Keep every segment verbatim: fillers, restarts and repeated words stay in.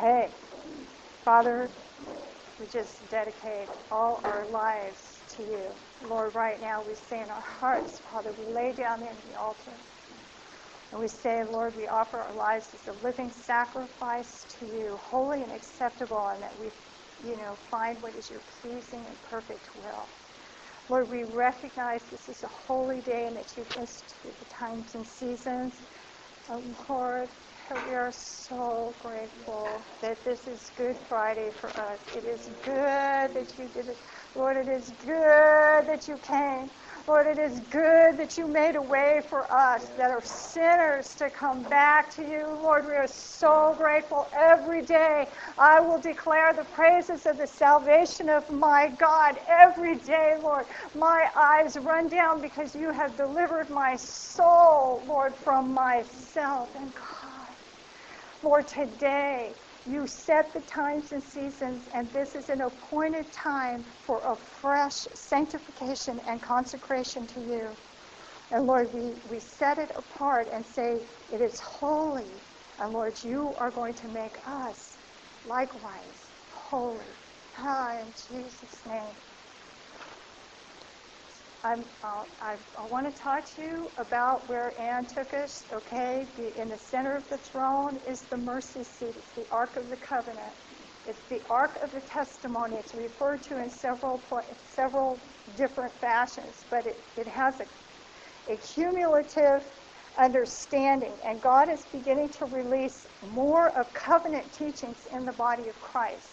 Okay. Father, we just dedicate all our lives to you. Lord, right now we say in our hearts, Father, we lay down in the altar. And we say, Lord, we offer our lives as a living sacrifice to you, holy and acceptable, and that we, you know, find what is your pleasing and perfect will. Lord, we recognize this is a holy day and that you've instituted the times and seasons. Oh, Lord, we are so grateful that this is Good Friday for us. It is good that you did it. Lord, it is good that you came. Lord, it is good that you made a way for us that are sinners to come back to you. Lord, we are so grateful. Every day I will declare the praises of the salvation of my God. Every day, Lord, my eyes run down because you have delivered my soul, Lord, from myself. And God, Lord, today you set the times and seasons, and this is an appointed time for a fresh sanctification and consecration to you. And Lord, we, we set it apart and say it is holy. And Lord, you are going to make us likewise holy. Ah, in Jesus' name. I'm, uh, I, I want to talk to you about where Anne took us, okay? The, in the center of the throne is the mercy seat. It's the Ark of the Covenant. It's the Ark of the Testimony. It's referred to in several several different fashions, but it, it has a, a cumulative understanding, and God is beginning to release more of covenant teachings in the body of Christ.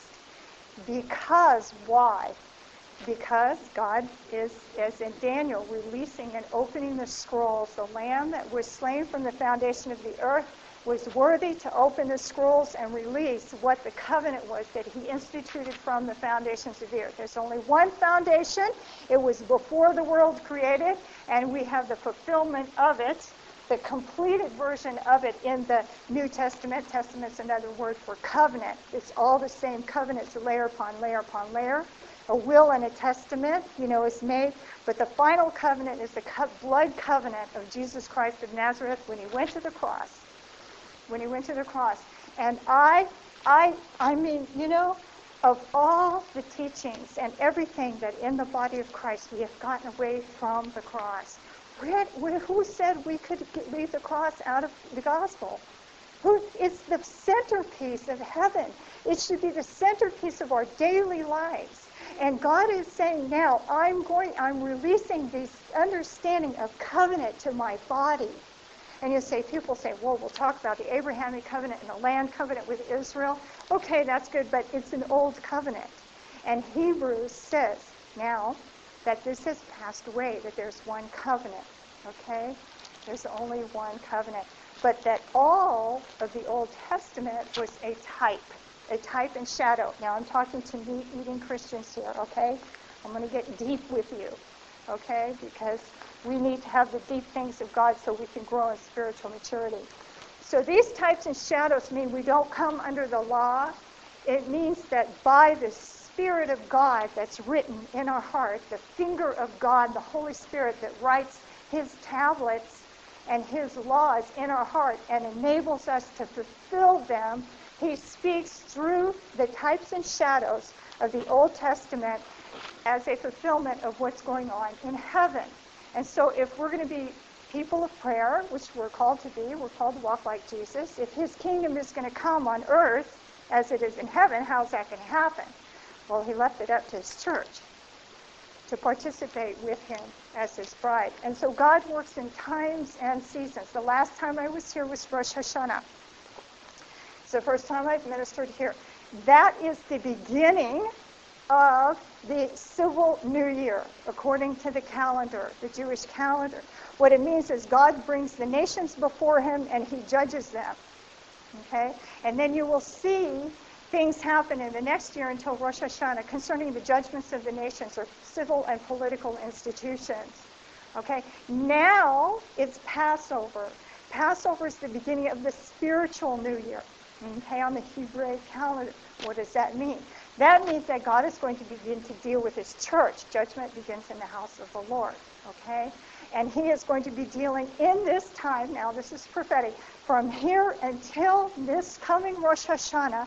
Because, why? Because God is, as in Daniel, releasing and opening the scrolls. The Lamb that was slain from the foundation of the earth was worthy to open the scrolls and release what the covenant was that he instituted from the foundations of the earth. There's only one foundation. It was before the world created, and we have the fulfillment of it, the completed version of it in the New Testament. Testament's another word for covenant. It's all the same covenants, layer upon layer upon layer. A will and a testament, you know, is made. But the final covenant is the co- blood covenant of Jesus Christ of Nazareth when he went to the cross. When he went to the cross. And I, I, I mean, you know, of all the teachings and everything that in the body of Christ we have gotten away from the cross. Where, where, who said we could get, leave the cross out of the gospel? Who, it's the centerpiece of heaven. It should be the centerpiece of our daily lives. And God is saying now, I'm going, I'm releasing this understanding of covenant to my body. And you say, people say, well, we'll talk about the Abrahamic covenant and the land covenant with Israel. Okay, that's good, but it's an old covenant. And Hebrews says now that this has passed away, that there's one covenant, okay? There's only one covenant. But that all of the Old Testament was a type. A type and shadow. Now I'm talking to meat-eating Christians here, okay? I'm going to get deep with you, okay? Because we need to have the deep things of God so we can grow in spiritual maturity. So these types and shadows mean we don't come under the law. It means that by the Spirit of God that's written in our heart, the finger of God, the Holy Spirit that writes his tablets and his laws in our heart and enables us to fulfill them, he speaks through the types and shadows of the Old Testament as a fulfillment of what's going on in heaven. And so if we're going to be people of prayer, which we're called to be, we're called to walk like Jesus, if his kingdom is going to come on earth as it is in heaven, how's that going to happen? Well, he left it up to his church to participate with him as his bride. And so God works in times and seasons. The last time I was here was Rosh Hashanah. It's the first time I've ministered here. That is the beginning of the civil new year, according to the calendar, the Jewish calendar. What it means is God brings the nations before him and he judges them. Okay? And then you will see things happen in the next year until Rosh Hashanah concerning the judgments of the nations or civil and political institutions. Okay? Now it's Passover. Passover is the beginning of the spiritual new year. Okay, on the Hebrew calendar. What does that mean? That means that God is going to begin to deal with his church. Judgment begins in the house of the Lord. Okay? And he is going to be dealing in this time, now this is prophetic, from here until this coming Rosh Hashanah,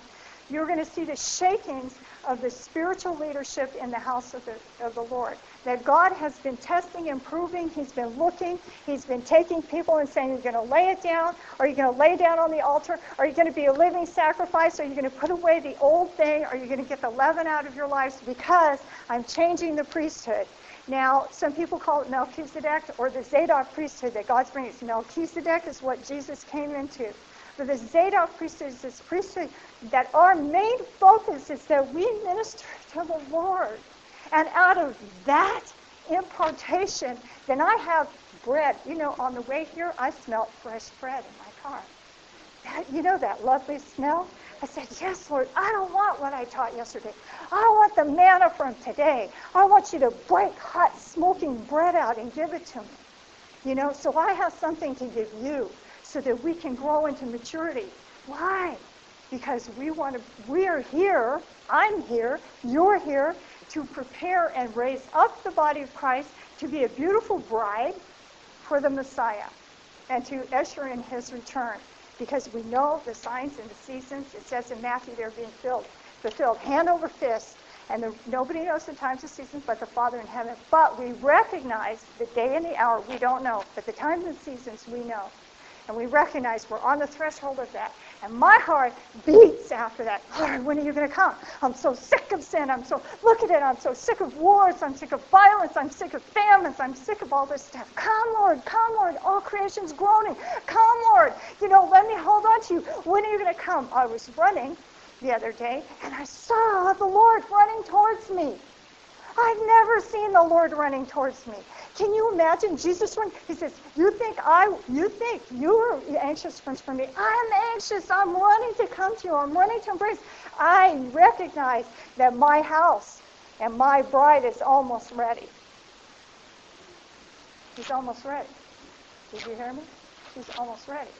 You're going to see the shakings of the spiritual leadership in the house of the, of the Lord. That God has been testing and proving. He's been looking. He's been taking people and saying, you're going to lay it down. Are you going to lay down on the altar? Are you going to be a living sacrifice? Are you going to put away the old thing? Are you going to get the leaven out of your lives? Because I'm changing the priesthood. Now, some people call it Melchizedek or the Zadok priesthood that God's bringing. Melchizedek is what Jesus came into. But the Zadok priesthood is this priesthood that our main focus is that we minister to the Lord. And out of that impartation, then I have bread. You know, on the way here, I smelled fresh bread in my car. That, you know that lovely smell? I said, yes, Lord, I don't want what I taught yesterday. I want the manna from today. I want you to break hot, smoking bread out and give it to me. You know, so I have something to give you so that we can grow into maturity. Why? Because we want to, we are here, I'm here, you're here, to prepare and raise up the body of Christ to be a beautiful bride for the Messiah and to usher in his return. Because we know the signs and the seasons, it says in Matthew, they're being filled, fulfilled hand over fist, and the, nobody knows the times and seasons but the Father in heaven. But we recognize the day and the hour, we don't know, but the times and seasons we know. And we recognize we're on the threshold of that. And my heart beats after that. Lord, when are you going to come? I'm so sick of sin. I'm so, look at it, I'm so sick of wars. I'm sick of violence. I'm sick of famines. I'm sick of all this stuff. Come, Lord, come, Lord. All creation's groaning. Come, Lord. You know, let me hold on to you. When are you going to come? I was running the other day, and I saw the Lord running towards me. I've never seen the Lord running towards me. Can you imagine Jesus when he says, you think I, you think you're anxious for me. I'm anxious. I'm running to come to you. I'm running to embrace. I recognize that my house and my bride is almost ready. She's almost ready. Did you hear me? She's almost ready.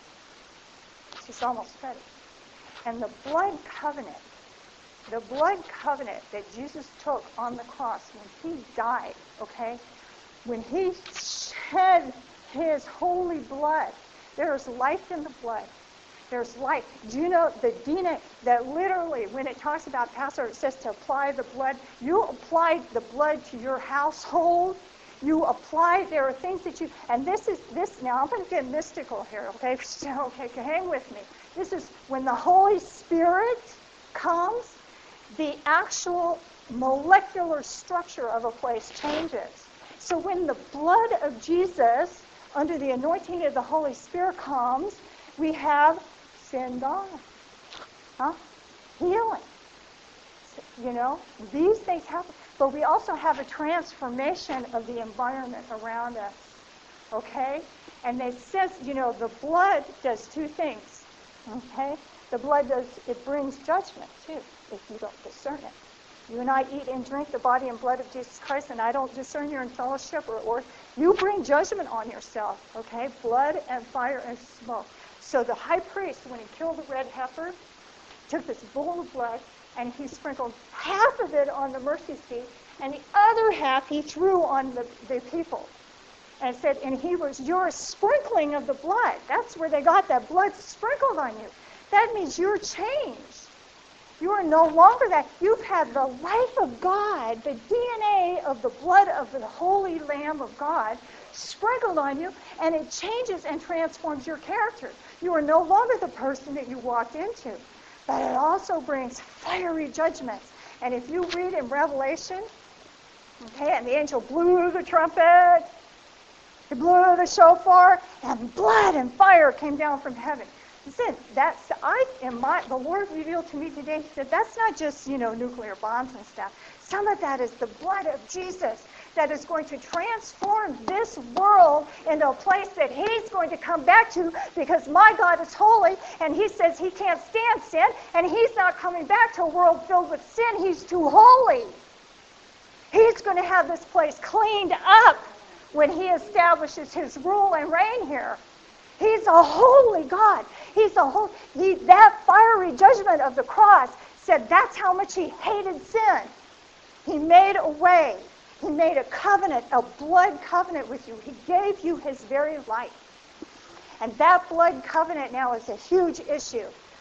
She's almost ready. And the blood covenant, the blood covenant that Jesus took on the cross when he died, okay? When he shed his holy blood, there's life in the blood. There's life. Do you know the D N A that literally, when it talks about Passover, it says to apply the blood. You apply the blood to your household. You apply, there are things that you, and this is, this, now I'm going to get mystical here, okay? Okay, hang with me. This is when the Holy Spirit comes, the actual molecular structure of a place changes. So when the blood of Jesus, under the anointing of the Holy Spirit comes, we have sin gone. Huh? Healing. You know, these things happen. But we also have a transformation of the environment around us. Okay? And it says, you know, the blood does two things. Okay? The blood does, it brings judgment, too, if you don't discern it. You and I eat and drink the body and blood of Jesus Christ, and I don't discern you're in fellowship, or, or you bring judgment on yourself, okay? Blood and fire and smoke. So the high priest, when he killed the red heifer, took this bowl of blood, and he sprinkled half of it on the mercy seat, and the other half he threw on the, the people. And it said, and he was your sprinkling of the blood. That's where they got that blood sprinkled on you. That means you're changed. You are no longer that. You've had the life of God, the D N A of the blood of the Holy Lamb of God sprinkled on you, and it changes and transforms your character. You are no longer the person that you walked into, but it also brings fiery judgments. And if you read in Revelation, okay, and the angel blew the trumpet, he blew the shofar, and blood and fire came down from heaven. He said, that's, I, in my, the Lord revealed to me today, he said, that's not just, you know, nuclear bombs and stuff. Some of that is the blood of Jesus that is going to transform this world into a place that he's going to come back to, because my God is holy, and he says he can't stand sin, and he's not coming back to a world filled with sin. He's too holy. He's going to have this place cleaned up when he establishes his rule and reign here. He's a holy God. He's a holy, he, that fiery judgment of the cross said that's how much he hated sin. He made a way. He made a covenant, a blood covenant with you. He gave you his very life. And that blood covenant now is a huge issue.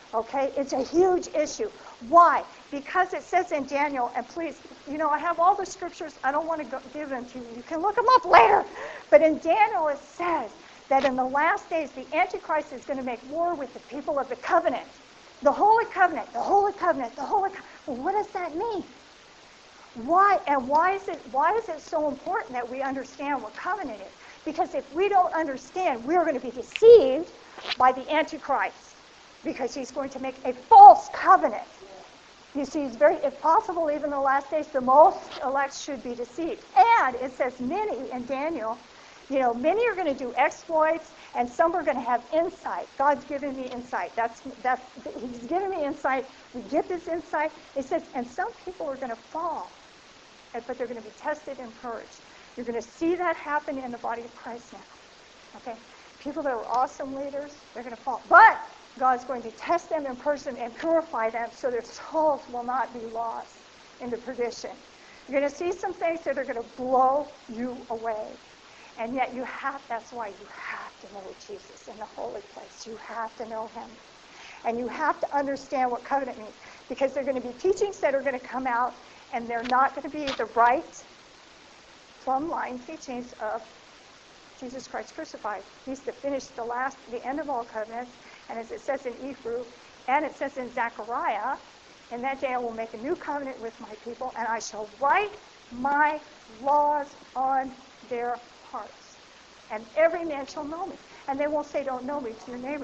Okay? It's a huge issue. Why? Because it says in Daniel, and please, you know, I have all the scriptures. I don't want to go, give them to you. You can look them up later. But in Daniel it says that in the last days, the Antichrist is going to make war with the people of the covenant. The Holy Covenant, the Holy Covenant, the Holy Covenant. Well, what does that mean? Why? And why is it, why is it so important that we understand what covenant is? Because if we don't understand, we're going to be deceived by the Antichrist. Because he's going to make a false covenant. You see, it's very, if possible, even in the last days, the most elect should be deceived. And it says many in Daniel, you know, many are going to do exploits, and some are going to have insight. God's given me insight. That's that's He's given me insight. We get this insight. It says, and some people are going to fall, but they're going to be tested and purged. You're going to see that happen in the body of Christ now. Okay, people that are awesome leaders, they're going to fall, but God's going to test them and purge them and purify them so their souls will not be lost into perdition. You're going to see some things that are going to blow you away. And yet you have, that's why you have to know Jesus in the holy place. You have to know him. And you have to understand what covenant means. Because there are going to be teachings that are going to come out, and they're not going to be the right plumb line teachings of Jesus Christ crucified. He's to finish the last, the end of all covenants. And as it says in Ephru, and it says in Zechariah, in that day I will make a new covenant with my people, and I shall write my laws on their hearts. And every man shall know me. And they won't say, don't know me, to your neighbor.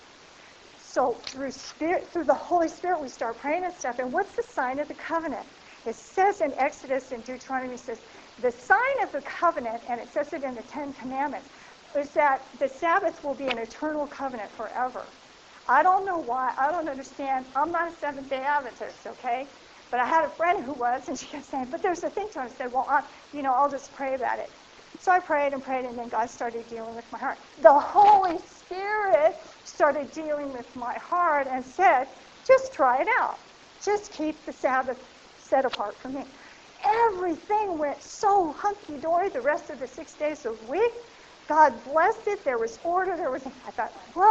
So through spirit, through the Holy Spirit, we start praying and stuff. And what's the sign of the covenant? It says in Exodus and Deuteronomy, it says, the sign of the covenant, and it says it in the Ten Commandments, is that the Sabbath will be an eternal covenant forever. I don't know why. I don't understand. I'm not a Seventh-day Adventist, okay? But I had a friend who was, and she kept saying, but there's a thing to it. I said, well, I, you know, I'll just pray about it. So I prayed and prayed, and then God started dealing with my heart. The Holy Spirit started dealing with my heart and said, just try it out. Just keep the Sabbath set apart from me. Everything went so hunky-dory the rest of the six days of the week. God blessed it. There was order. There was. I thought,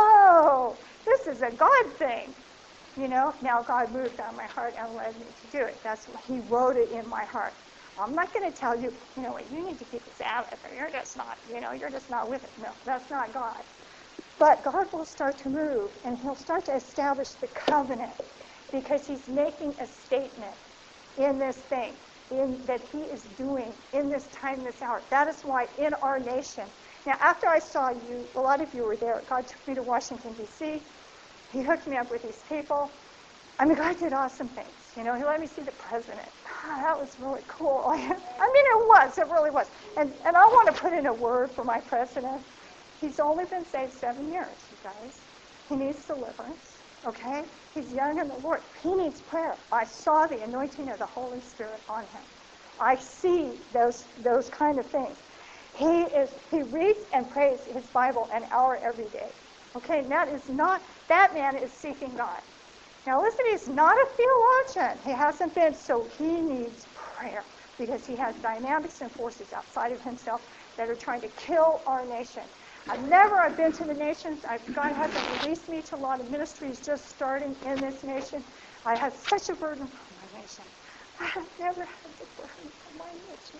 whoa, this is a God thing. You know, now God moved on my heart and led me to do it. That's what he wrote it in my heart. I'm not going to tell you, you know, you need to keep the Sabbath, or you're just not, you know, you're just not with it. No, that's not God. But God will start to move, and he'll start to establish the covenant, because he's making a statement in this thing, in that he is doing in this time, this hour. That is why in our nation. Now, after I saw you, a lot of you were there. God took me to Washington, D C He hooked me up with these people. I mean, God did awesome things. You know, he let me see the president. Ah, that was really cool. I mean, it was. It really was. And and I want to put in a word for my president. He's only been saved seven years, you guys. He needs deliverance, okay? He's young in the Lord. He needs prayer. I saw the anointing of the Holy Spirit on him. I see those those kind of things. He is. He reads and prays his Bible an hour every day. Okay, and that is not, that man is seeking God. Now listen, he's not a theologian. He hasn't been, so he needs prayer, because he has dynamics and forces outside of himself that are trying to kill our nation. I've never, I've been to the nations. I've, God hasn't released me to a lot of ministries just starting in this nation. I have such a burden for my nation. I have never had the burden for my nation.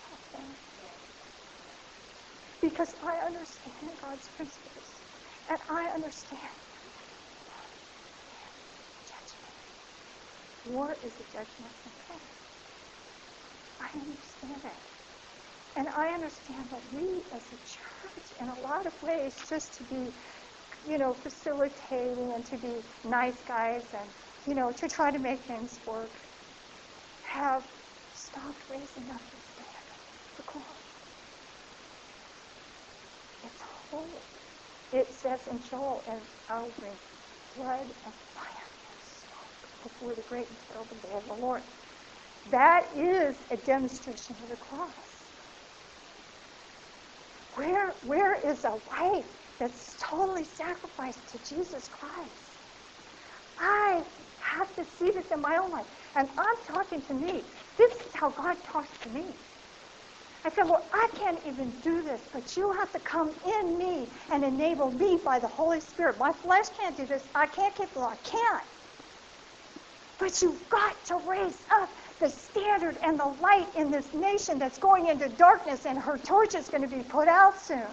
Because I understand God's principles. And I understand judgment. War is a judgment from God. I understand that. And I understand that we as a church, in a lot of ways, just to be, you know, facilitating and to be nice guys and, you know, to try to make things work, have stopped raising up the standard for God. It's holy. It says in Joel, and I'll bring blood and fire and smoke before the great and terrible day of the Lord. That is a demonstration of the cross. Where, where is a life that's totally sacrificed to Jesus Christ? I have to see this in my own life. And I'm talking to me. This is how God talks to me. I said, well, I can't even do this, but you have to come in me and enable me by the Holy Spirit. My flesh can't do this. I can't keep the law. I can't. But you've got to raise up the standard and the light in this nation that's going into darkness, and her torch is going to be put out soon.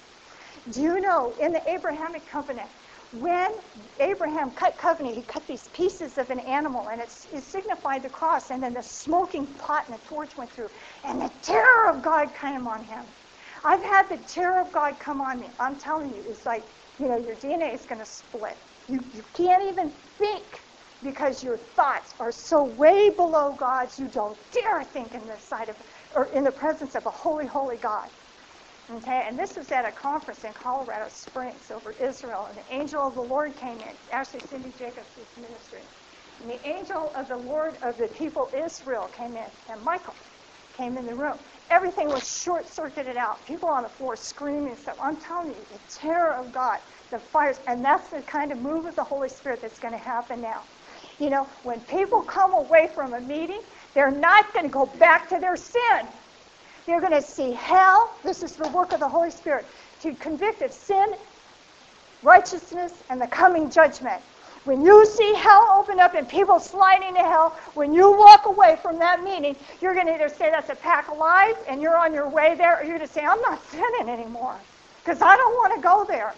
Do you know, in the Abrahamic covenant, when Abraham cut covenant, he cut these pieces of an animal, and it's, it signified the cross, and then the smoking pot and the torch went through, and the terror of God came on him. I've had the terror of God come on me. I'm telling you, it's like, you know, your D N A is going to split. You, you can't even think because your thoughts are so way below God's, you don't dare think in the sight of, or in the presence of a holy, holy God. Okay, and this was at a conference in Colorado Springs over Israel, and the angel of the Lord came in. Actually, Cindy Jacobs' ministry. And the angel of the Lord of the people Israel came in, and Michael came in the room. Everything was short-circuited out. People on the floor screaming and stuff. I'm telling you, the terror of God, the fires, and that's the kind of move of the Holy Spirit that's going to happen now. You know, when people come away from a meeting, they're not going to go back to their sin. They're going to see hell. This is the work of the Holy Spirit to convict of sin, righteousness, and the coming judgment. When you see hell open up and people sliding to hell, when you walk away from that meeting, you're going to either say that's a pack of lies and you're on your way there, or you're going to say, I'm not sinning anymore because I don't want to go there.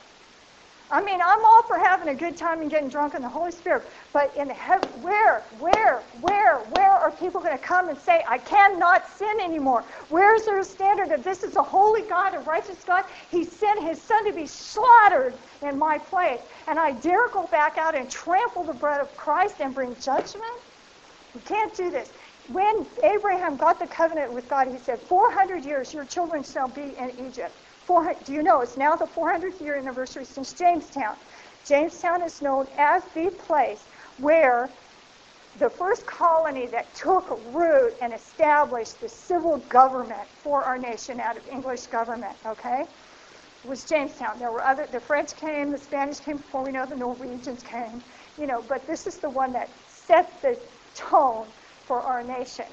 I mean, I'm all for having a good time and getting drunk in the Holy Spirit, but in the heaven, where, where, where, where are people going to come and say, I cannot sin anymore? Where is there a standard that this is a holy God, a righteous God? He sent his son to be slaughtered in my place, and I dare go back out and trample the blood of Christ and bring judgment? You can't do this. When Abraham got the covenant with God, he said, four hundred years your children shall be in Egypt. four hundred, do you know it's now the four hundredth year anniversary since Jamestown? Jamestown is known as the place where the first colony that took root and established the civil government for our nation out of English government, okay, was Jamestown. There were other, the French came, the Spanish came before we know, the Norwegians came, you know, but this is the one that set the tone for our nation.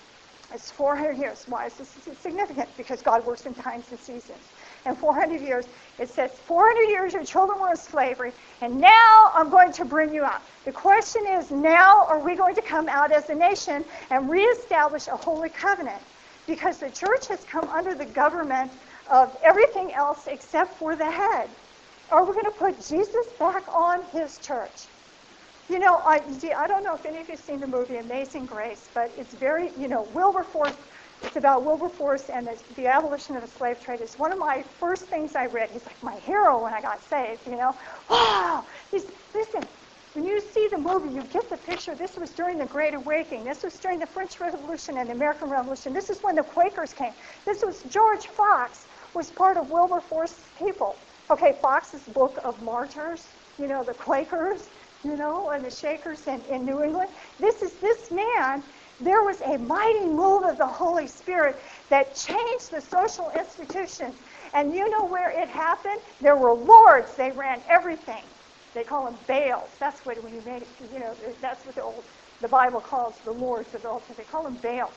It's four hundred years. Why is this significant? Because God works in times and seasons. And four hundred years, it says, four hundred years your children were in slavery, and now I'm going to bring you out. The question is, now are we going to come out as a nation and reestablish a holy covenant? Because the church has come under the government of everything else except for the head. Are we going to put Jesus back on his church? You know, I, I don't know if any of you have seen the movie Amazing Grace, but it's very, you know, Wilberforce, it's about Wilberforce and the, the abolition of the slave trade. It's one of my first things I read. He's like my hero when I got saved, you know. Wow! He's, listen, when you see the movie, you get the picture. This was during the Great Awakening. This was during the French Revolution and the American Revolution. This is when the Quakers came. This was George Fox was part of Wilberforce's people. Okay, Fox's Book of Martyrs, you know, the Quakers, you know, and the Shakers in, in New England. This is this man. There was a mighty move of the Holy Spirit that changed the social institutions. And you know where it happened? There were lords. They ran everything. They call them Baals. That's what when you made it, you know, that's what the old the Bible calls the lords of the Old Testament. They call them Baals.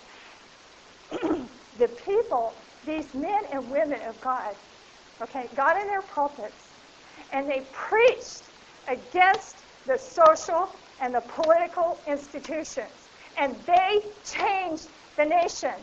The people, these men and women of God, okay, got in their pulpits and they preached against the social and the political institutions. And they changed the nation.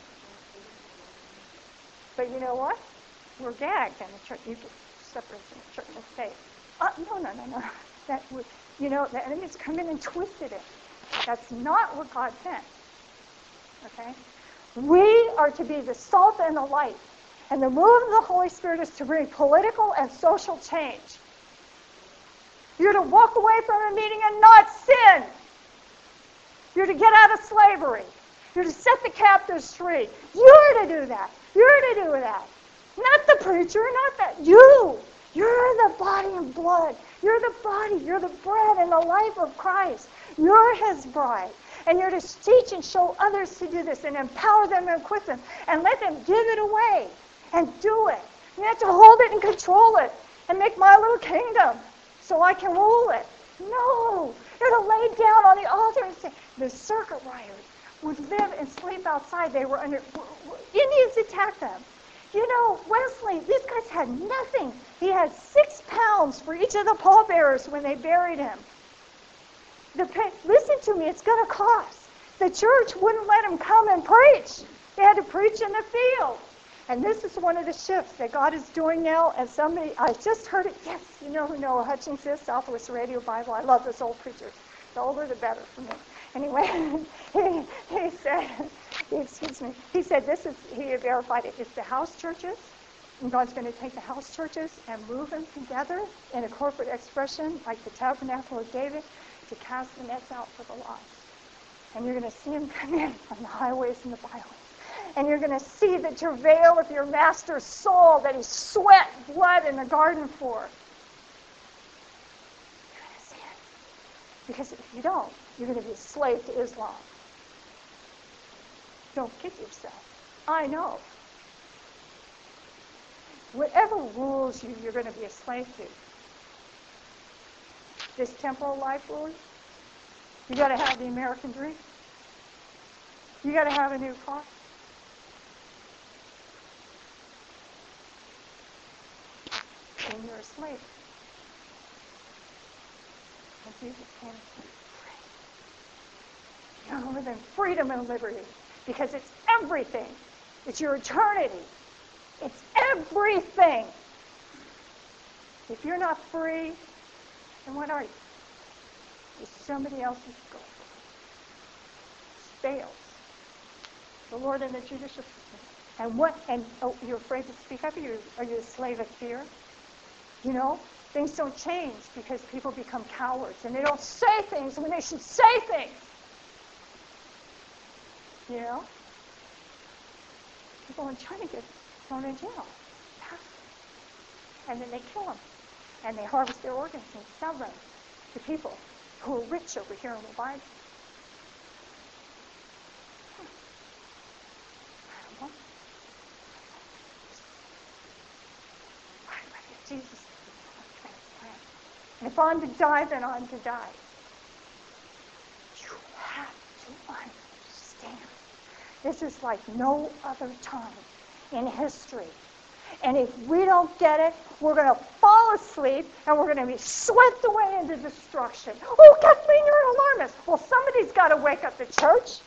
But you know what? We're gagged in the church. You get separate from the church and state. Uh, no, no, no, no. That would, you know, the enemy's come in and twisted it. That's not what God meant. Okay? We are to be the salt and the light. And the move of the Holy Spirit is to bring political and social change. You're to walk away from a meeting and not sin. You're to get out of slavery. You're to set the captives free. You're to do that. You're to do that. Not the preacher, not that. You. You're the body and blood. You're the body. You're the bread and the life of Christ. You're his bride. And you're to teach and show others to do this and empower them and equip them and let them give it away and do it. You have to hold it and control it and make my little kingdom so I can rule it. No. You're to lay down on the altar and say, the circuit riders, would live and sleep outside. They were under, Indians attacked them. You know, Wesley, these guys had nothing. He had six pounds for each of the pallbearers when they buried him. The, listen to me, it's going to cost. The church wouldn't let him come and preach. They had to preach in the field. And this is one of the shifts that God is doing now. And somebody, I just heard it. Yes, you know who Noah Hutchins is, Southwest Radio Bible. I love this old preacher. The older, the better for me. Anyway, he, he said, excuse me, he said this is, he verified it. It's the house churches. And God's going to take the house churches and move them together in a corporate expression like the tabernacle of David to cast the nets out for the lost. And you're going to see them come in on the highways and the byways. And you're going to see the travail of your master's soul that he sweat blood in the garden for. You're going to see it. Because if you don't, you're going to be a slave to Islam. Don't kid yourself. I know. Whatever rules you, you're going to be a slave to. This temporal life rules. You got to have the American dream. You got to have a new car. And you're a slave. And Jesus came and said, free. You're going to live in freedom and liberty because it's everything. It's your eternity. It's everything. If you're not free, then what are you? It's somebody else's goal. Fails. The Lord and the judicial system. And what? And oh, you're afraid to speak up? Are you, are you a slave of fear? You know, things don't change because people become cowards and they don't say things when they should say things. You know, people in China get thrown in jail, and then they kill them, and they harvest their organs and sell them to people who are rich over here in the Bible. I don't know. Jesus, and if I'm to die, then I'm to die. You have to understand. This is like no other time in history. And if we don't get it, we're going to fall asleep and we're going to be swept away into destruction. Oh, Kathleen, you're an alarmist. Well, somebody's got to wake up the church.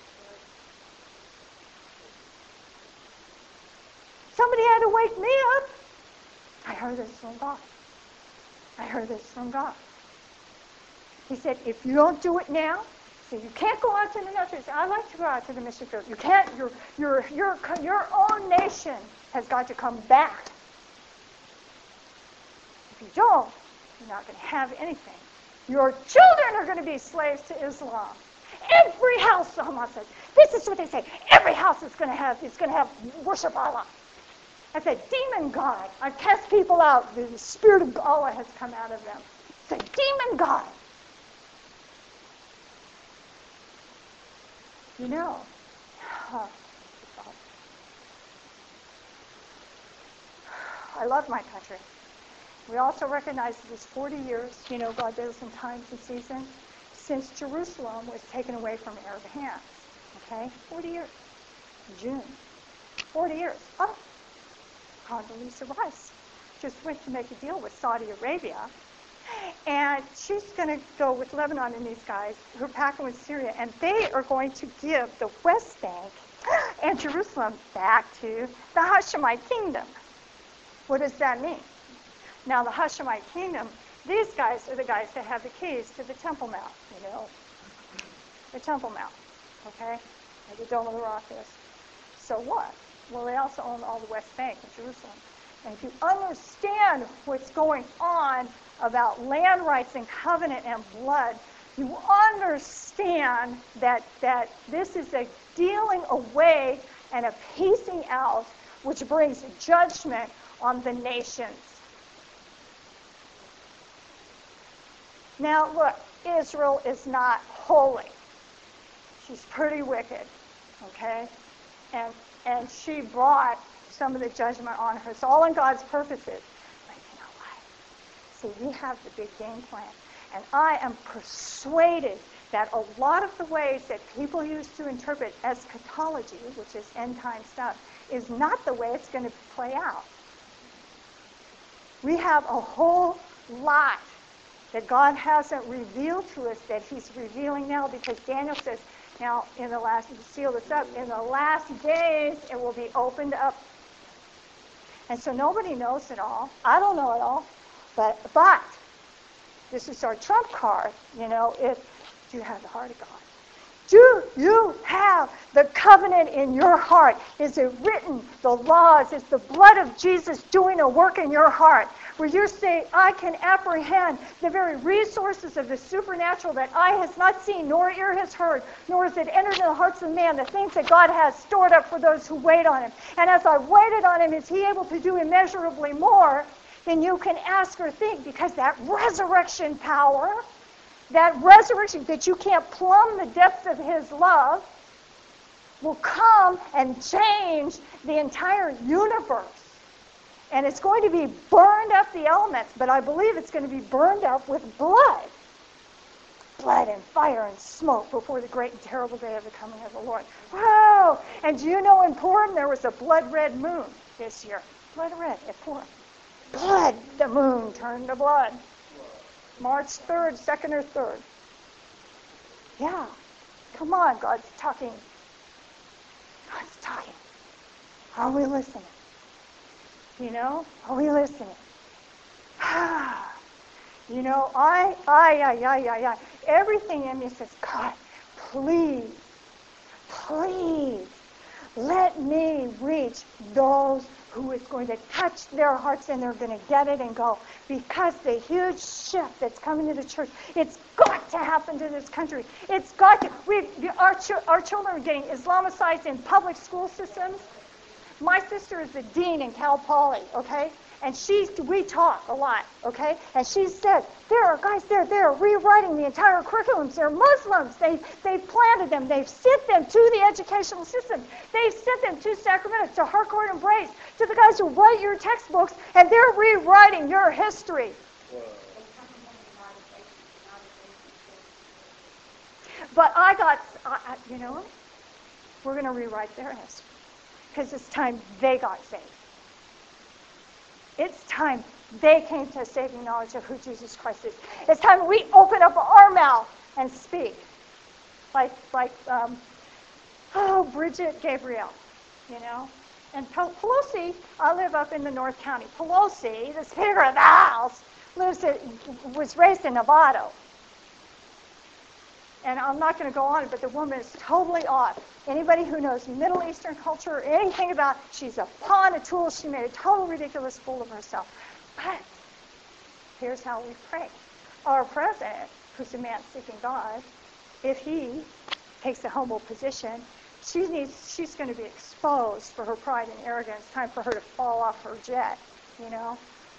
Somebody had to wake me up. I heard this from God. I heard this from God. He said, if you don't do it now, so you can't go out to the nations. I like to go out to the mission field. You can't. Your your your your own nation has got to come back. If you don't, you're not going to have anything. Your children are going to be slaves to Islam. Every house, the Hamas says, this is what they say. Every house is going to have is going to have worship Allah. That's a demon god. I've cast people out. The spirit of Allah has come out of them. It's a demon god. You know, huh, I love my country. We also recognize that it's forty years, you know, God does in times and seasons, since Jerusalem was taken away from Arab hands. Okay? forty years. June. forty years. Oh, Condoleezza Rice just went to make a deal with Saudi Arabia. And she's going to go with Lebanon and these guys who are packing with Syria, and they are going to give the West Bank and Jerusalem back to the Hashemite kingdom. What does that mean? Now, the Hashemite kingdom, these guys are the guys that have the keys to the Temple Mount, you know, the Temple Mount, okay, where the Dome of the Rock is. So what? Well, they also own all the West Bank and Jerusalem. And if you understand what's going on about land rights and covenant and blood, you understand that, that this is a dealing away and a piecing out which brings judgment on the nations. Now, look, Israel is not holy. She's pretty wicked, okay? And, and she brought some of the judgment on her. It's all in God's purposes. But you know what? See, we have the big game plan. And I am persuaded that a lot of the ways that people used to interpret eschatology, which is end-time stuff, is not the way it's going to play out. We have a whole lot that God hasn't revealed to us that he's revealing now, because Daniel says, now in the last, seal this up, in the last days it will be opened up. And so nobody knows it all. I don't know it all. But, but this is our trump card, you know, if do you have the heart of God? Do you have the covenant in your heart? Is it written, the laws? Is the blood of Jesus doing a work in your heart? Where you're saying, I can apprehend the very resources of the supernatural that eye has not seen, nor ear has heard, nor has it entered into the hearts of man, the things that God has stored up for those who wait on him. And as I waited on him, is he able to do immeasurably more than you can ask or think? Because that resurrection power, that resurrection, that you can't plumb the depths of his love, will come and change the entire universe. And it's going to be burned up, the elements, but I believe it's going to be burned up with blood. Blood and fire and smoke before the great and terrible day of the coming of the Lord. Wow! And do you know in Purim there was a blood red moon this year? Blood red at Purim. Blood, the moon turned to blood. March third, second or third. Yeah. Come on, God's talking. God's talking. Are we listening? You know, are we listening? You know, I, I, I, I, I, I, everything in me says, God, please, please, let me reach those who is going to touch their hearts, and they're going to get it and go. Because the huge shift that's coming to the church, it's got to happen to this country. It's got to. We, our, our children are getting Islamicized in public school systems. My sister is the dean in Cal Poly, okay? And she's, we talk a lot, okay? And she said, there are guys there, they're rewriting the entire curriculums. They're Muslims. They, they've planted them. They've sent them to the educational system. They've sent them to Sacramento, to Harcourt and Brace, to the guys who write your textbooks, and they're rewriting your history. But I got, I, I, you know what? We're going to rewrite their history. Because it's time they got saved. It's time they came to a saving knowledge of who Jesus Christ is. It's time we open up our mouth and speak. Like, like um, oh, Bridget Gabriel, you know. And Pelosi, I live up in the North County. Pelosi, the Speaker of the House, lives at, was raised in Nevada. And I'm not going to go on, but the woman is totally off. Anybody who knows Middle Eastern culture or anything about, she's a pawn, a tool. She made a total ridiculous fool of herself. But here's how we pray. Our president, who's a man seeking God, if he takes a humble position, she needs, she's going to be exposed for her pride and arrogance. It's time for her to fall off her jet, you know?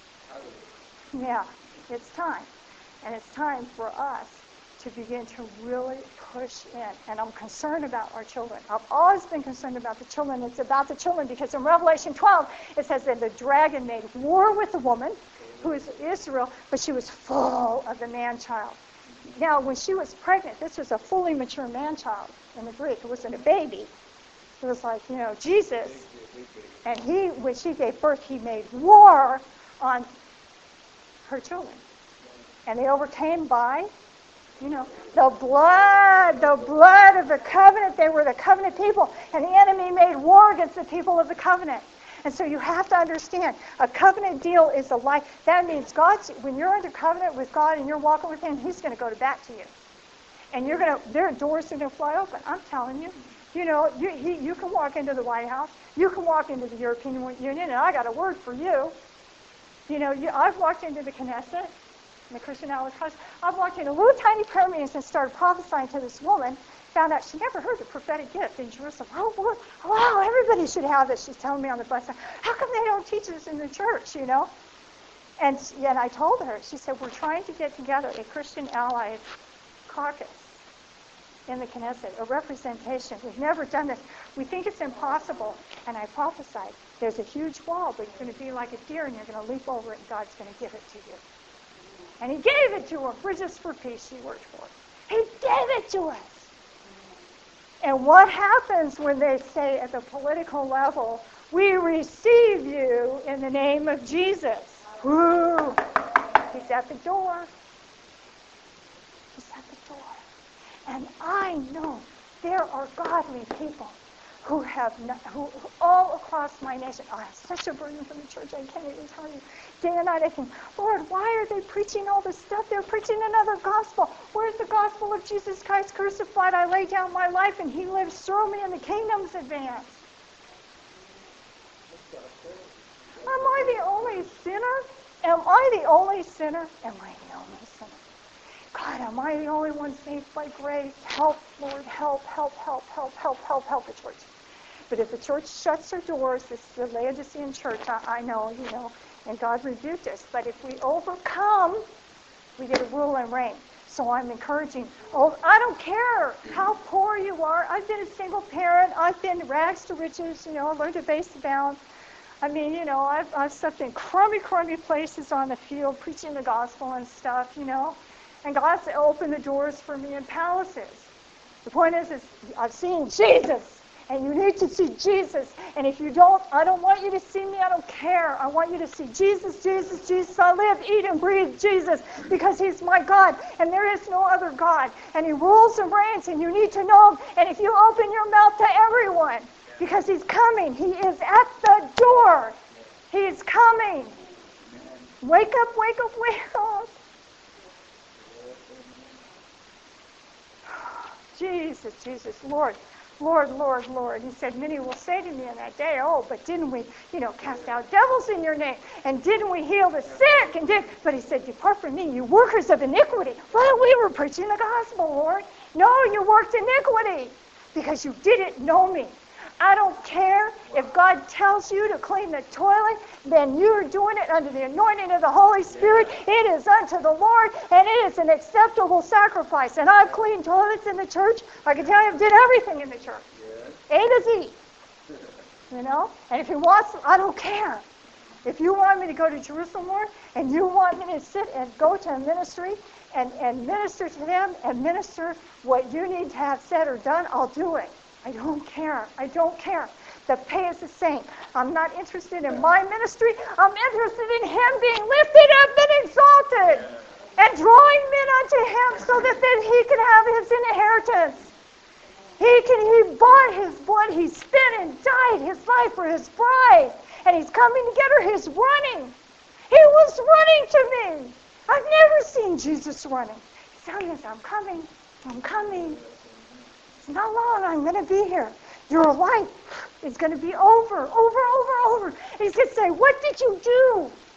Yeah, it's time. And it's time for us to begin to really push in. And I'm concerned about our children. I've always been concerned about the children. It's about the children because in Revelation twelve, it says that the dragon made war with the woman, who is Israel, but she was full of the man-child. Now, when she was pregnant, this was a fully mature man-child in the Greek. It wasn't a baby. It was like, you know, Jesus. And he, when she gave birth, he made war on her children. And they overcame by, you know, the blood, the blood of the covenant. They were the covenant people. And the enemy made war against the people of the covenant. And so you have to understand, a covenant deal is a life. That means God's, when you're under covenant with God and you're walking with him, he's going to go to bat to you. And you're going to, there are doors that are going to fly open. I'm telling you. You know, you, he, you can walk into the White House. You can walk into the European Union, and I got a word for you. You know, you, I've walked into the Knesset, the Christian Allied College. I've walked into little tiny prayer meetings and started prophesying to this woman. Found out she never heard the prophetic gift in Jerusalem. Oh, Lord, wow, everybody should have this. She's telling me on the bus. How come they don't teach this in the church, you know? And, and I told her, she said, we're trying to get together a Christian Allied caucus in the Knesset, a representation. We've never done this. We think it's impossible. And I prophesied, there's a huge wall, but you're going to be like a deer, and you're going to leap over it, and God's going to give it to you. And he gave it to her. Bridges for Peace, she worked for. He gave it to us. And what happens when they say at the political level, we receive you in the name of Jesus? Woo! He's at the door. He's at the door. And I know there are godly people who have, not, who, who all across my nation. Oh, I have such a burden from the church, I can't even tell you. Day and night I think, Lord, why are they preaching all this stuff? They're preaching another gospel. Where's the gospel of Jesus Christ crucified? I lay down my life and he lives through me and the kingdom's advance. Am I the only sinner? Am I the only sinner? Am I the only sinner? God, am I the only one saved by grace? Help, Lord, help, help, help, help, help, help, help the church. But if the church shuts her doors, this is the Laodicean church, I, I know, you know, and God rebuked us. But if we overcome, we get a rule and reign. So I'm encouraging, oh, I don't care how poor you are. I've been a single parent. I've been rags to riches, you know, I learned to base abound. I mean, you know, I've, I've slept in crummy, crummy places on the field, preaching the gospel and stuff, you know. And God's opened the doors for me in palaces. The point is, is I've seen Jesus, and you need to see Jesus. And if you don't, I don't want you to see me. I don't care. I want you to see Jesus, Jesus, Jesus. I live, eat, and breathe Jesus because he's my God, and there is no other God. And he rules and reigns, and you need to know him. And if you open your mouth to everyone, because he's coming. He is at the door. He is coming. Wake up, wake up, wake up. Jesus, Jesus, Lord, Lord, Lord, Lord. He said, many will say to me in that day, oh, but didn't we, you know, cast out devils in your name? And didn't we heal the sick? And did, but he said, depart from me, you workers of iniquity. Well, we were preaching the gospel, Lord. No, you worked iniquity because you didn't know me. I don't care if God tells you to clean the toilet, then you're doing it under the anointing of the Holy Spirit. It is unto the Lord, and it is an acceptable sacrifice. And I've cleaned toilets in the church. I can tell you I did everything in the church. A to Z. You know? And if he wants, I don't care. If you want me to go to Jerusalem more, and you want me to sit and go to a ministry and, and minister to them and minister what you need to have said or done, I'll do it. I don't care. I don't care. The pay is the same. I'm not interested in my ministry. I'm interested in him being lifted up and exalted and drawing men unto him so that then he can have his inheritance. He can. He bought his blood. He spent and died his life for his bride. And he's coming to get her. He's running. He was running to me. I've never seen Jesus running. He's telling us, I'm coming. I'm coming. It's not long. I'm going to be here. Your life is going to be over, over, over, over. He's going to say, what did you do?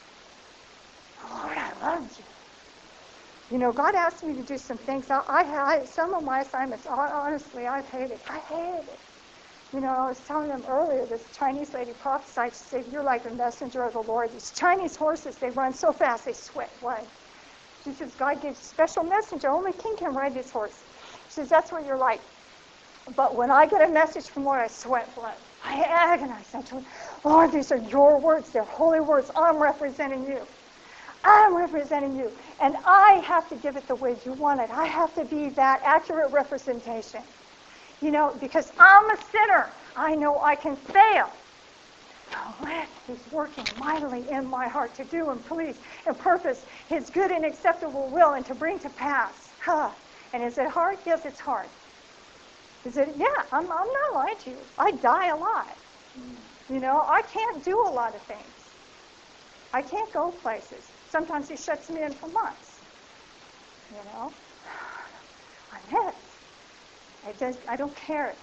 Lord, I loved you. You know, God asked me to do some things. I, I, some of my assignments, honestly, I've hated. I hated it. You know, I was telling them earlier, this Chinese lady prophesied. She said, you're like a messenger of the Lord. These Chinese horses, they run so fast, they sweat blood. She says, God gives a special messenger. Only king can ride this horse. She says, that's what you're like. But when I get a message from Lord, I sweat blood. I agonize. I told Lord, these are your words. They're holy words. I'm representing you. I'm representing you. And I have to give it the way you want it. I have to be that accurate representation. You know, because I'm a sinner. I know I can fail. Let He's working mightily in my heart to do and please and purpose His good and acceptable will and to bring to pass. Huh. And is it hard? Yes, it's hard. Is it? Yeah, I'm, I'm not lying to you. I die a lot. You know, I can't do a lot of things. I can't go places. Sometimes He shuts me in for months. You know, I miss. I just, I don't care.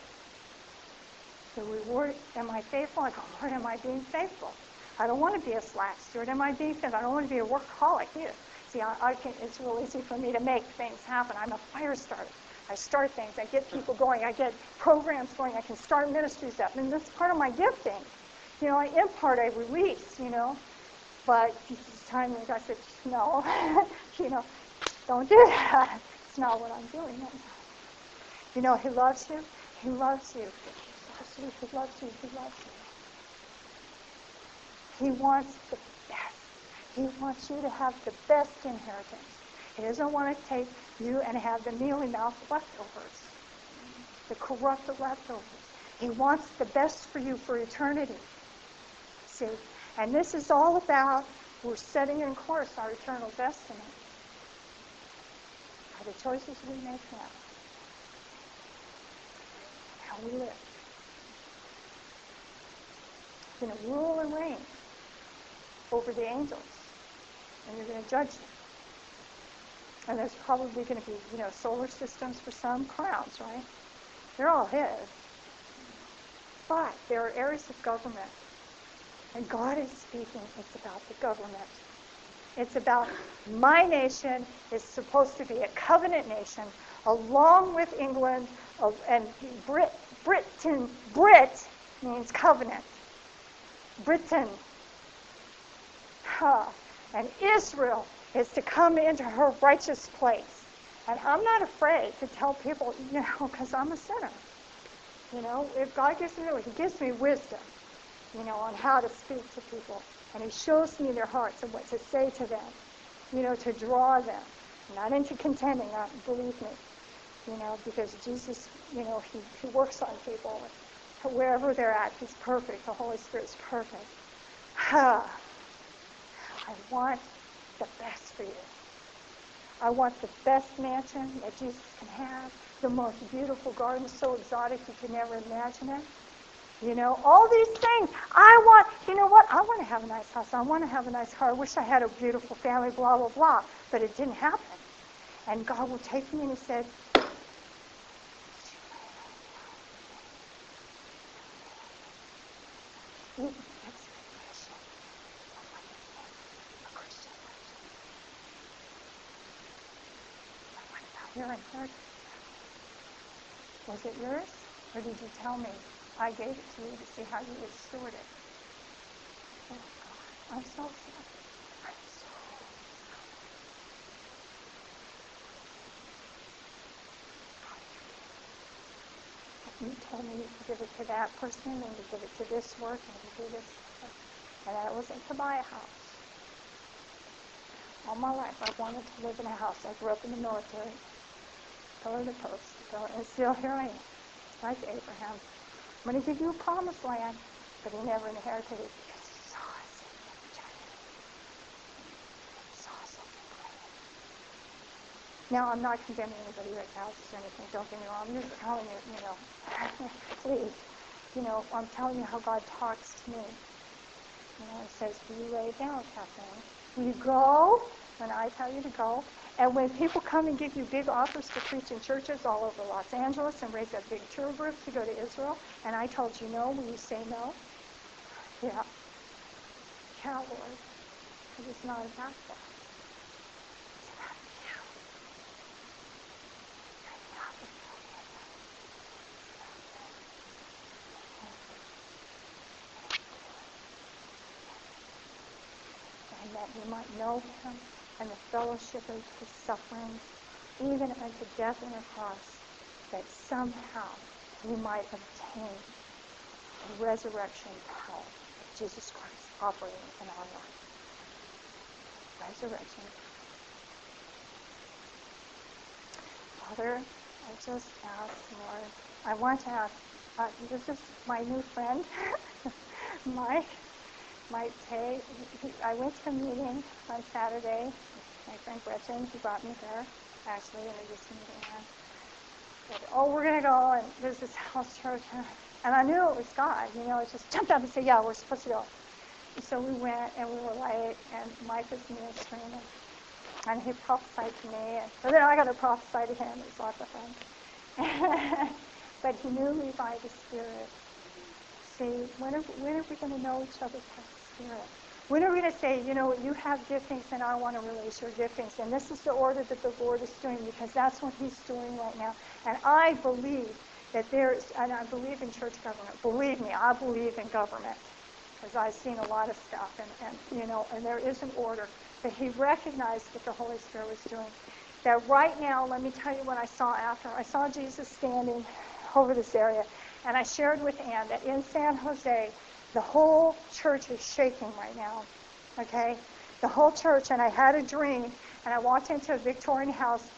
The reward, am I faithful? I go, Lord, am I being faithful? I don't want to be a slack steward. Am I being faithful? I don't want to be a workaholic either. See, I, I can, it's real easy for me to make things happen. I'm a fire starter. I start things. I get people going. I get programs going. I can start ministries up. And that's part of my gifting. You know, I impart, I release, you know. But this time God said, no, you know, don't do that. It's not what I'm doing. You know, He loves you. He loves you. He loves you. He loves you. He loves you. He wants the best. He wants you to have the best inheritance. He doesn't want to take you and have the mealy mouth leftovers, the corrupt leftovers. He wants the best for you for eternity. See? And this is all about, we're setting in course our eternal destiny by the choices we make now. How we live. You're going to rule and reign over the angels. And you're going to judge them. And there's probably going to be, you know, solar systems for some, crowns, right? They're all his. But there are areas of government. And God is speaking. It's about the government. It's about my nation is supposed to be a covenant nation, along with England, of, and Brit, Britain. Brit means covenant. Britain. Huh. And Israel is to come into her righteous place. And I'm not afraid to tell people, you know, because I'm a sinner. You know, if God gives me, He gives me wisdom, you know, on how to speak to people. And He shows me their hearts and what to say to them, you know, to draw them. Not into contending, not, believe me, you know, because Jesus, you know, He, he works on people. Wherever they're at, He's perfect. The Holy Spirit's perfect. I want the best for you. I want the best mansion that Jesus can have, the most beautiful garden, so exotic you can never imagine it. You know, all these things. I want, you know what? I want to have a nice house. I want to have a nice car. I wish I had a beautiful family, blah, blah, blah. But it didn't happen. And God will take me and He said, your inheritance. Was it yours? Or did you tell me I gave it to you to see how you would steward it? Oh, God. I'm so sorry. I'm so sorry. You told me to give it to that person and to give it to this work and to do this work. And that wasn't to buy a house. All my life I wanted to live in a house. I grew up in the military. Pillar to post, and still here I am, like Abraham. I'm going to give you a promised land, but he never inherited it because he saw something giant. He saw something great. Now, I'm not condemning anybody who has houses or anything. Don't get me wrong. I'm just telling you, you know, please, you know, I'm telling you how God talks to me. You know, He says, will you lay it down, Kathleen? Will you go when I tell you to go? And when people come and give you big offers to preach in churches all over Los Angeles and raise a big tour group to go to Israel, and I told you no, will you say no? Yeah. Yeah, Lord. Because it's not about that. It's about you. And that you might know Him and the fellowship of His sufferings, even unto death on the cross, that somehow we might obtain the resurrection power of Jesus Christ operating in our life. Resurrection. Father, I just ask, Lord, I want to ask, uh, this is my new friend, Mike. Mike Tay. I went to a meeting on Saturday. My friend Gretchen, who brought me here, actually, and I just meeting her. Said, oh, we're going to go, and there's this house church. And I knew it was God. You know, I just jumped up and said, yeah, we're supposed to go. And so we went, and we were late, and Mike was ministering, and, and he prophesied to me. And so then I got to prophesy to him. It was lots of fun. But he knew me by the Spirit. See, when are, when are we going to know each other by the Spirit? When are we going to say, you know, you have giftings and I want to release your giftings? And this is the order that the Lord is doing, because that's what He's doing right now. And I believe that there's, and I believe in church government. Believe me, I believe in government, because I've seen a lot of stuff. And, and, you know, and there is an order. But he recognized what the Holy Spirit was doing. That right now, let me tell you what I saw after. I saw Jesus standing over this area. And I shared with Ann that in San Jose, the whole church is shaking right now, okay? The whole church, and I had a dream, and I walked into a Victorian house,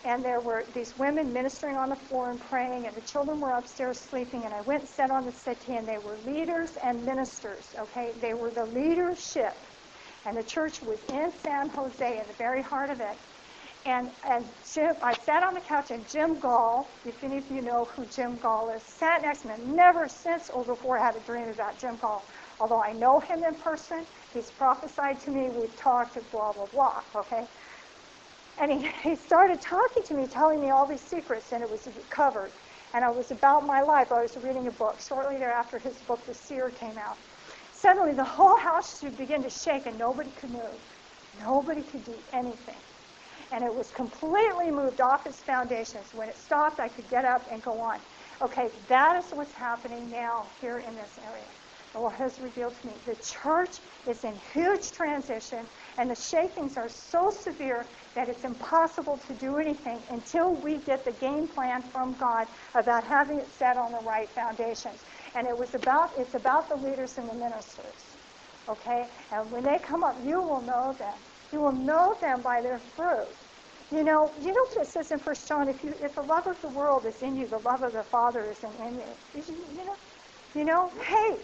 and there were these women ministering on the floor and praying, and the children were upstairs sleeping, and I went and sat on the settee, and they were leaders and ministers, okay? They were the leadership, and the church was in San Jose, in the very heart of it. And, and Jim, I sat on the couch, and Jim Gall, if any of you know who Jim Gall is, sat next to me. Never since or before had a dream about Jim Gall. Although I know him in person, he's prophesied to me, we've talked, blah, blah, blah, okay? And he, he started talking to me, telling me all these secrets, and it was covered. And it was about my life. I was reading a book. Shortly thereafter, his book, The Seer, came out. Suddenly, the whole house would begin to shake, and nobody could move. Nobody could do anything. And it was completely moved off its foundations. When it stopped, I could get up and go on. Okay, that is what's happening now here in this area. The Lord has revealed to me. The church is in huge transition, and the shakings are so severe that it's impossible to do anything until we get the game plan from God about having it set on the right foundations. And it was about it's about the leaders and the ministers. Okay? And when they come up, you will know them. You will know them by their fruit. You know, you know what it says in First John, if you if the love of the world is in you, the love of the Father isn't in you. You, you know, you know, hey,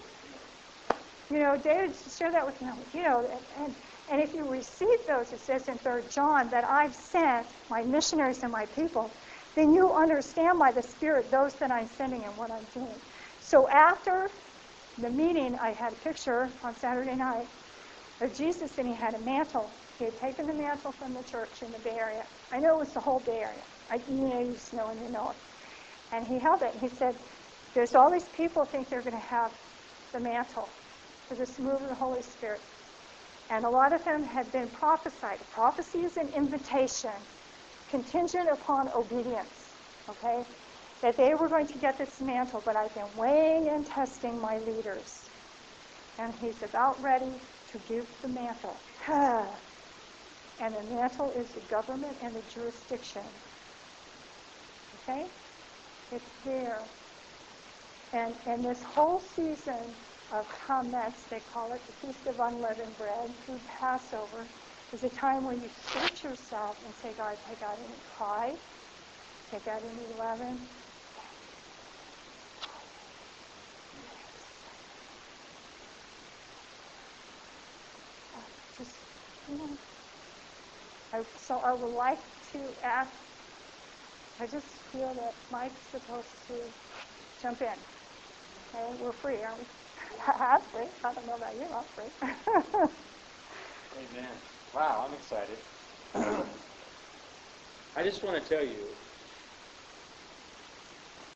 you know, David shared that with me. You know, and and if you receive those, it says in Third John, that I've sent my missionaries and my people, then you understand by the Spirit those that I'm sending and what I'm doing. So after the meeting, I had a picture on Saturday night of Jesus, and he had a mantle. He had taken the mantle from the church in the Bay Area. I know it was the whole Bay Area. I, you know, you just know and you know it. And he held it, and he said, there's all these people think they're going to have the mantle for this move of the Holy Spirit. And a lot of them had been prophesied. Prophecy is an invitation contingent upon obedience, okay? That they were going to get this mantle, but I've been weighing and testing my leaders. And he's about ready to give the mantle. And the mantle is the government and the jurisdiction. Okay? It's there. And, and this whole season of Hametz, they call it the Feast of Unleavened Bread, through Passover, is a time where you search yourself and say, God, take out any pride, take out any leaven. Just, you know, I, so I would like to ask, I just feel that Mike's supposed to jump in. Okay? We're free, aren't we? I'm free. I don't know about you, I'm free. Amen. Wow, I'm excited. I just want to tell you,